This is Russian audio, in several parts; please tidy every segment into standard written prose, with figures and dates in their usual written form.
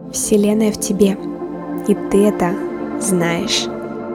Вселенная в тебе, и ты это знаешь.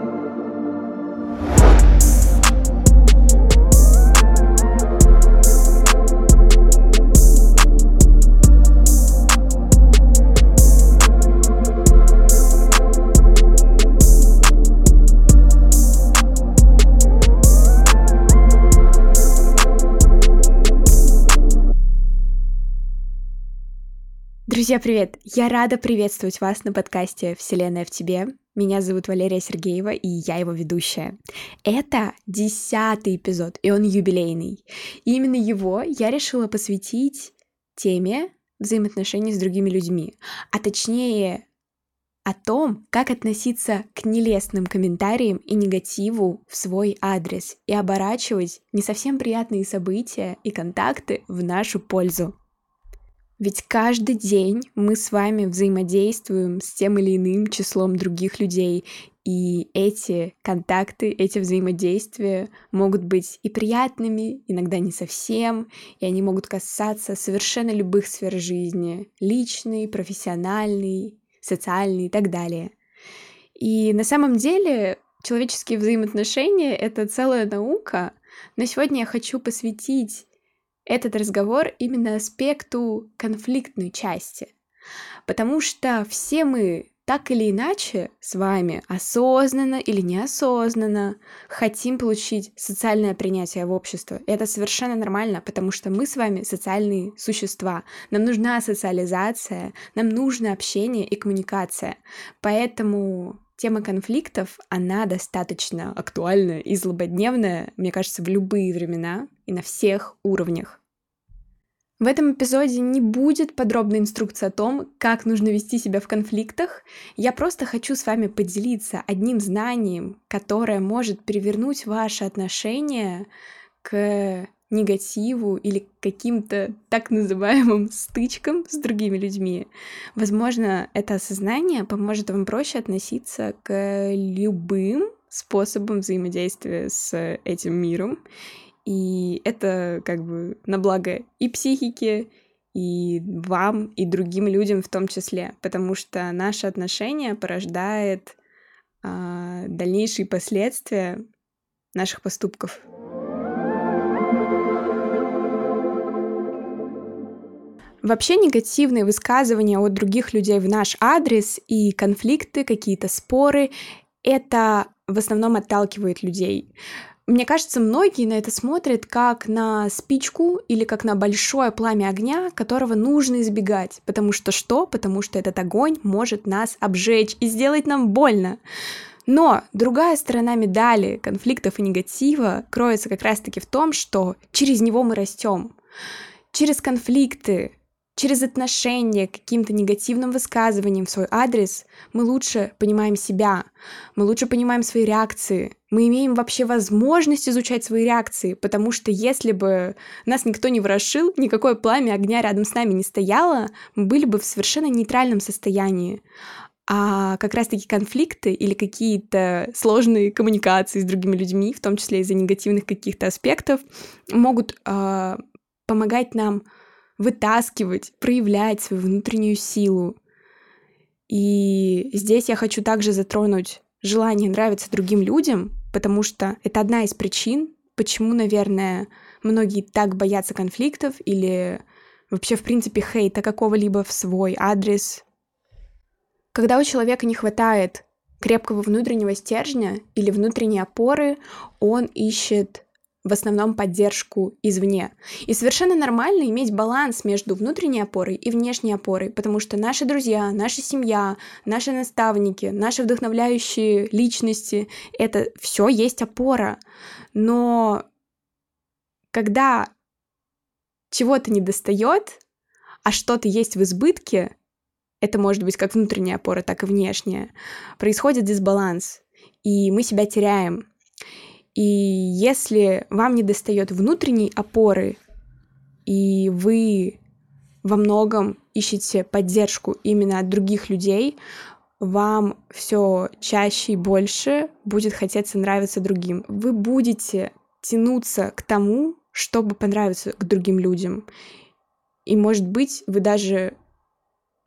Друзья, привет! Я рада приветствовать вас на подкасте «Вселенная в тебе». Меня зовут Валерия Сергеева, и я его ведущая. Это 10-й эпизод, и он юбилейный. И именно его я решила посвятить теме взаимоотношений с другими людьми, а точнее о том, как относиться к нелестным комментариям и негативу в свой адрес и оборачивать не совсем приятные события и контакты в нашу пользу. Ведь каждый день мы с вами взаимодействуем с тем или иным числом других людей, и эти контакты, эти взаимодействия могут быть и приятными, иногда не совсем, и они могут касаться совершенно любых сфер жизни: личной, профессиональной, социальной и так далее. И на самом деле человеческие взаимоотношения — это целая наука, но сегодня я хочу посвятить этот разговор именно аспекту конфликтной части, потому что все мы так или иначе с вами, осознанно или неосознанно, хотим получить социальное принятие в обществе. И это совершенно нормально, потому что мы с вами социальные существа. Нам нужна социализация, нам нужно общение и коммуникация. Поэтому тема конфликтов, она достаточно актуальна и злободневная, мне кажется, в любые времена и на всех уровнях. В этом эпизоде не будет подробной инструкции о том, как нужно вести себя в конфликтах. Я просто хочу с вами поделиться одним знанием, которое может перевернуть ваши отношения к негативу или к каким-то так называемым стычкам с другими людьми. Возможно, это осознание поможет вам проще относиться к любым способам взаимодействия с этим миром. И это как бы на благо и психике, и вам, и другим людям в том числе, потому что наше отношение порождает дальнейшие последствия наших поступков. Вообще негативные высказывания от других людей в наш адрес и конфликты, какие-то споры — это в основном отталкивает людей. Мне кажется, многие на это смотрят как на спичку или как на большое пламя огня, которого нужно избегать. Потому что что? Потому что этот огонь может нас обжечь и сделать нам больно. Но другая сторона медали конфликтов и негатива кроется как раз-таки в том, что через него мы растем. Через конфликты, через отношения к каким-то негативным высказываниям в свой адрес мы лучше понимаем себя, мы лучше понимаем свои реакции, мы имеем вообще возможность изучать свои реакции, потому что если бы нас никто не ворошил, никакое пламя огня рядом с нами не стояло, мы были бы в совершенно нейтральном состоянии. А как раз-таки конфликты или какие-то сложные коммуникации с другими людьми, в том числе из-за негативных каких-то аспектов, могут помогать нам вытаскивать, проявлять свою внутреннюю силу. И здесь я хочу также затронуть желание нравиться другим людям, потому что это одна из причин, почему, наверное, многие так боятся конфликтов или вообще, в принципе, хейта какого-либо в свой адрес. Когда у человека не хватает крепкого внутреннего стержня или внутренней опоры, он ищет в основном поддержку извне. И совершенно нормально иметь баланс между внутренней опорой и внешней опорой, потому что наши друзья, наша семья, наши наставники, наши вдохновляющие личности — это все есть опора. Но когда чего-то недостает, а что-то есть в избытке, это может быть как внутренняя опора, так и внешняя, происходит дисбаланс, и мы себя теряем. И если вам недостает внутренней опоры, и вы во многом ищете поддержку именно от других людей, вам все чаще и больше будет хотеться нравиться другим. Вы будете тянуться к тому, чтобы понравиться к другим людям. И, может быть, вы даже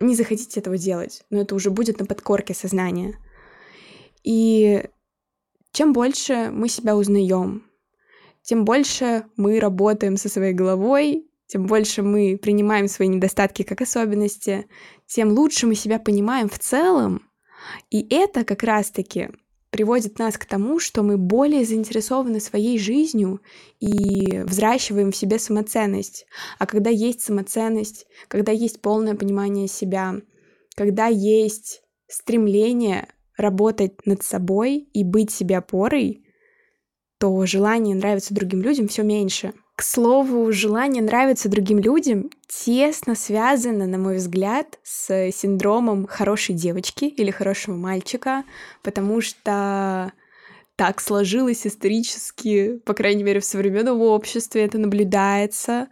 не захотите этого делать, но это уже будет на подкорке сознания. И чем больше мы себя узнаем, тем больше мы работаем со своей головой, тем больше мы принимаем свои недостатки как особенности, тем лучше мы себя понимаем в целом. И это как раз-таки приводит нас к тому, что мы более заинтересованы своей жизнью и взращиваем в себе самоценность. А когда есть самоценность, когда есть полное понимание себя, когда есть стремление работать над собой и быть себе опорой, то желание нравиться другим людям все меньше. К слову, желание нравиться другим людям тесно связано, на мой взгляд, с синдромом хорошей девочки или хорошего мальчика, потому что так сложилось исторически, по крайней мере, в современном обществе это наблюдается,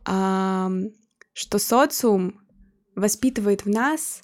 что социум воспитывает в нас,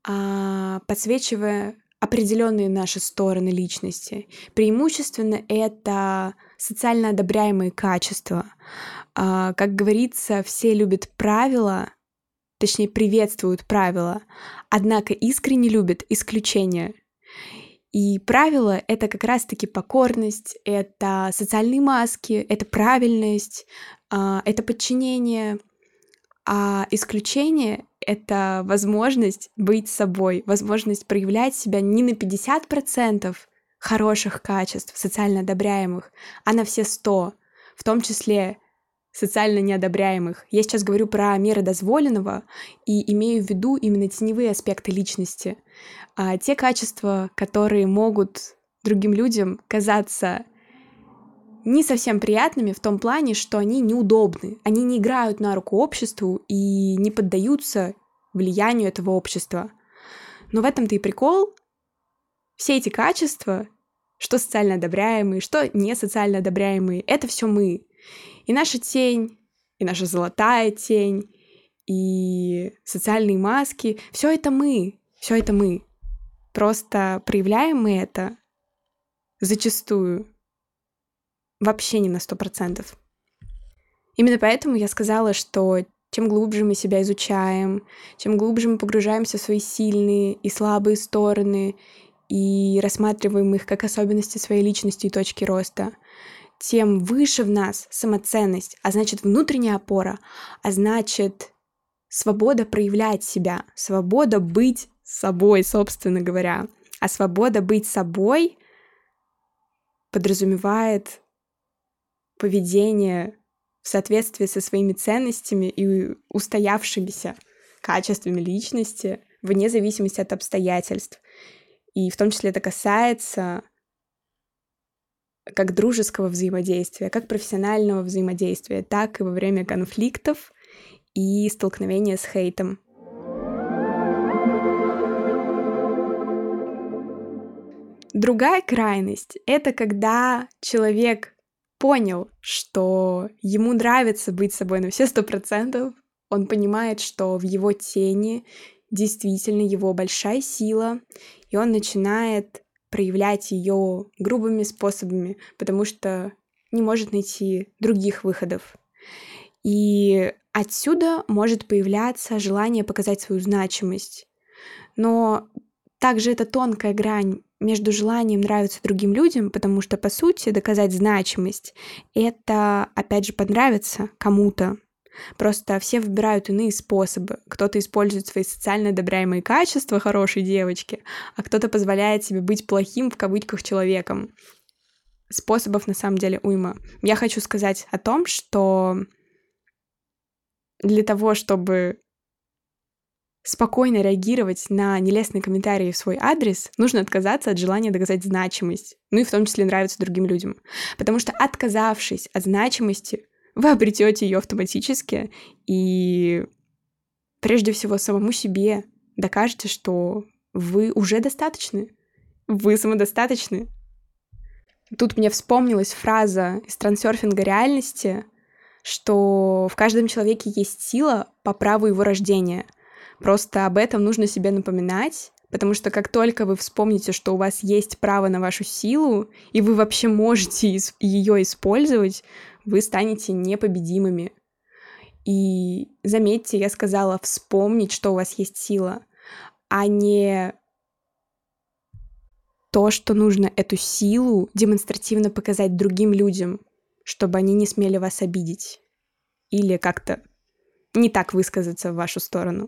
подсвечивая определенные наши стороны личности. Преимущественно это социально одобряемые качества. Как говорится, все любят правила, точнее, приветствуют правила, однако искренне любят исключения. И правила — это как раз-таки покорность, это социальные маски, это правильность, это подчинение, а исключение — это возможность быть собой, возможность проявлять себя не на 50% хороших качеств, социально одобряемых, а на все 100, в том числе социально неодобряемых. Я сейчас говорю про меры дозволенного и имею в виду именно теневые аспекты личности. Те качества, которые могут другим людям казаться не совсем приятными в том плане, что они неудобны, они не играют на руку обществу и не поддаются влиянию этого общества. Но в этом-то и прикол. Все эти качества, что социально одобряемые, что не социально одобряемые, это все мы. И наша тень, и наша золотая тень, и социальные маски, все это мы, все это мы. Просто проявляем мы это зачастую вообще не на 100%. Именно поэтому я сказала, что чем глубже мы себя изучаем, чем глубже мы погружаемся в свои сильные и слабые стороны и рассматриваем их как особенности своей личности и точки роста, тем выше в нас самоценность, а значит внутренняя опора, а значит свобода проявлять себя, свобода быть собой, собственно говоря. А свобода быть собой подразумевает поведение в соответствии со своими ценностями и устоявшимися качествами личности, вне зависимости от обстоятельств. И в том числе это касается как дружеского взаимодействия, как профессионального взаимодействия, так и во время конфликтов и столкновения с хейтом. Другая крайность — это когда человек понял, что ему нравится быть собой на все 100%, он понимает, что в его тени действительно его большая сила, и он начинает проявлять ее грубыми способами, потому что не может найти других выходов. И отсюда может появляться желание показать свою значимость. Но также это тонкая грань между желанием нравиться другим людям, потому что, по сути, доказать значимость — это, опять же, понравиться кому-то. Просто все выбирают иные способы. Кто-то использует свои социально одобряемые качества хорошей девочки, а кто-то позволяет себе быть плохим, в кавычках, человеком. Способов, на самом деле, уйма. Я хочу сказать о том, что для того, чтобы спокойно реагировать на нелестные комментарии в свой адрес, нужно отказаться от желания доказать значимость, ну и в том числе нравиться другим людям. Потому что, отказавшись от значимости, вы обретете ее автоматически и прежде всего самому себе докажете, что вы уже достаточны, вы самодостаточны. Тут мне вспомнилась фраза из трансерфинга реальности, что в каждом человеке есть сила по праву его рождения. Просто об этом нужно себе напоминать, потому что как только вы вспомните, что у вас есть право на вашу силу, и вы вообще можете ее использовать, вы станете непобедимыми. И заметьте, я сказала вспомнить, что у вас есть сила, а не то, что нужно эту силу демонстративно показать другим людям, чтобы они не смели вас обидеть или как-то не так высказаться в вашу сторону.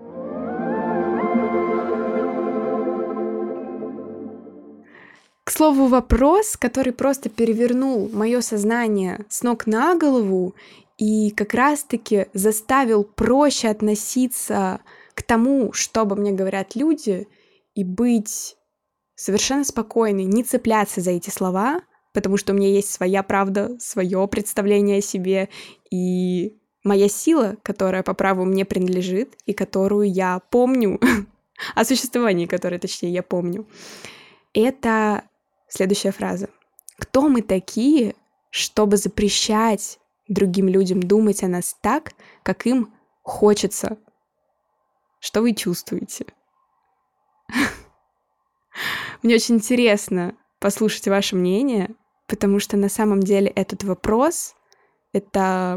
К слову, вопрос, который просто перевернул мое сознание с ног на голову и как раз-таки заставил проще относиться к тому, что обо мне говорят люди, и быть совершенно спокойной, не цепляться за эти слова, потому что у меня есть своя правда, свое представление о себе и моя сила, которая по праву мне принадлежит и которую я помню, о существовании которой, точнее, я помню. Это следующая фраза. Кто мы такие, чтобы запрещать другим людям думать о нас так, как им хочется? Что вы чувствуете? Мне очень интересно послушать ваше мнение, потому что на самом деле этот вопрос — это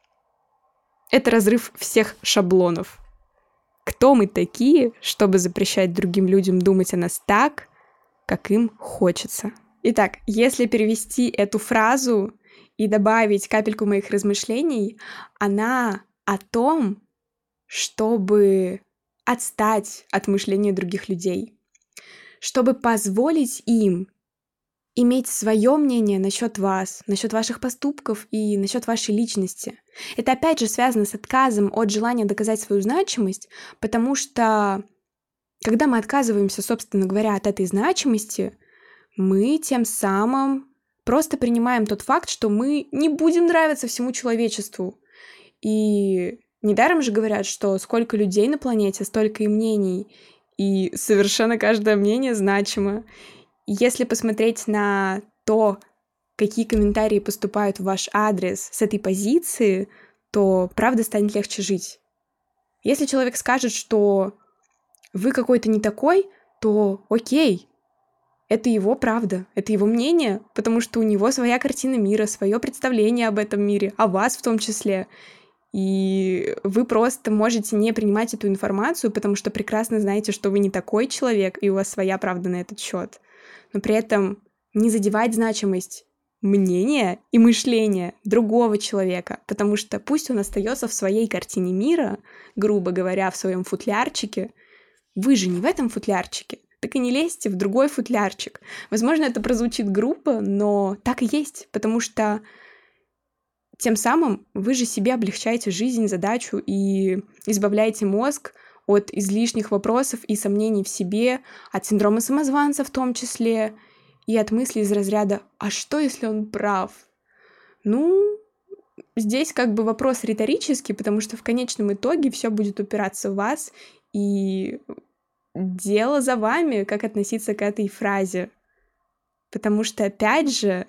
разрыв всех шаблонов. Кто мы такие, чтобы запрещать другим людям думать о нас так, как им хочется? Итак, если перевести эту фразу и добавить капельку моих размышлений, она о том, чтобы отстать от мышления других людей, чтобы позволить им иметь свое мнение насчет вас, насчет ваших поступков и насчет вашей личности. Это опять же связано с отказом от желания доказать свою значимость, потому что когда мы отказываемся, собственно говоря, от этой значимости, мы тем самым просто принимаем тот факт, что мы не будем нравиться всему человечеству. И недаром же говорят, что сколько людей на планете, столько и мнений, и совершенно каждое мнение значимо. Если посмотреть на то, какие комментарии поступают в ваш адрес с этой позиции, то правда станет легче жить. Если человек скажет, что вы какой-то не такой, то окей, это его правда, это его мнение, потому что у него своя картина мира, свое представление об этом мире, о вас в том числе. И вы просто можете не принимать эту информацию, потому что прекрасно знаете, что вы не такой человек, и у вас своя правда на этот счет. Но при этом не задевать значимость мнения и мышления другого человека, потому что пусть он остается в своей картине мира, грубо говоря, в своем футлярчике, вы же не в этом футлярчике, так и не лезьте в другой футлярчик. Возможно, это прозвучит грубо, но так и есть, потому что тем самым вы же себе облегчаете жизнь, задачу и избавляете мозг от излишних вопросов и сомнений в себе, от синдрома самозванца в том числе, и от мыслей из разряда «а что, если он прав?». Ну, здесь как бы вопрос риторический, потому что в конечном итоге все будет упираться в вас, и дело за вами, как относиться к этой фразе. Потому что, опять же,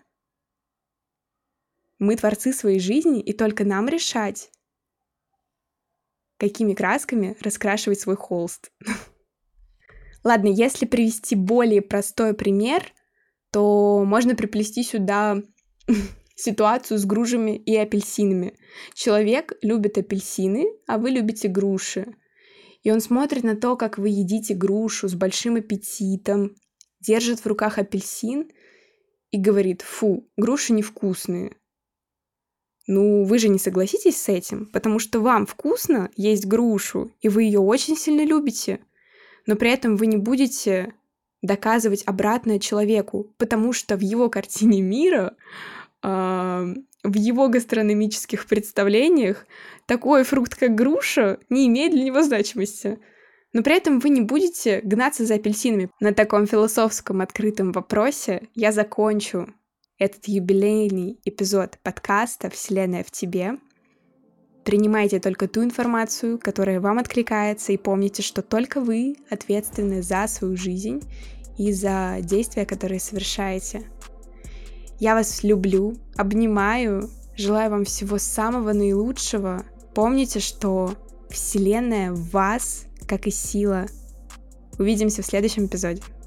мы творцы своей жизни, и только нам решать, какими красками раскрашивать свой холст. Ладно, если привести более простой пример, то можно приплести сюда ситуацию с грушами и апельсинами. Человек любит апельсины, а вы любите груши. И он смотрит на то, как вы едите грушу с большим аппетитом, держит в руках апельсин и говорит: «Фу, груши невкусные». Ну, вы же не согласитесь с этим, потому что вам вкусно есть грушу, и вы ее очень сильно любите, но при этом вы не будете доказывать обратное человеку, потому что в его картине мира, в его гастрономических представлениях такой фрукт, как груша, не имеет для него значимости. Но при этом вы не будете гнаться за апельсинами. На таком философском открытом вопросе я закончу этот юбилейный эпизод подкаста «Вселенная в тебе». Принимайте только ту информацию, которая вам откликается, и помните, что только вы ответственны за свою жизнь и за действия, которые совершаете. Я вас люблю, обнимаю, желаю вам всего самого наилучшего. Помните, что Вселенная в вас, как и сила. Увидимся в следующем эпизоде.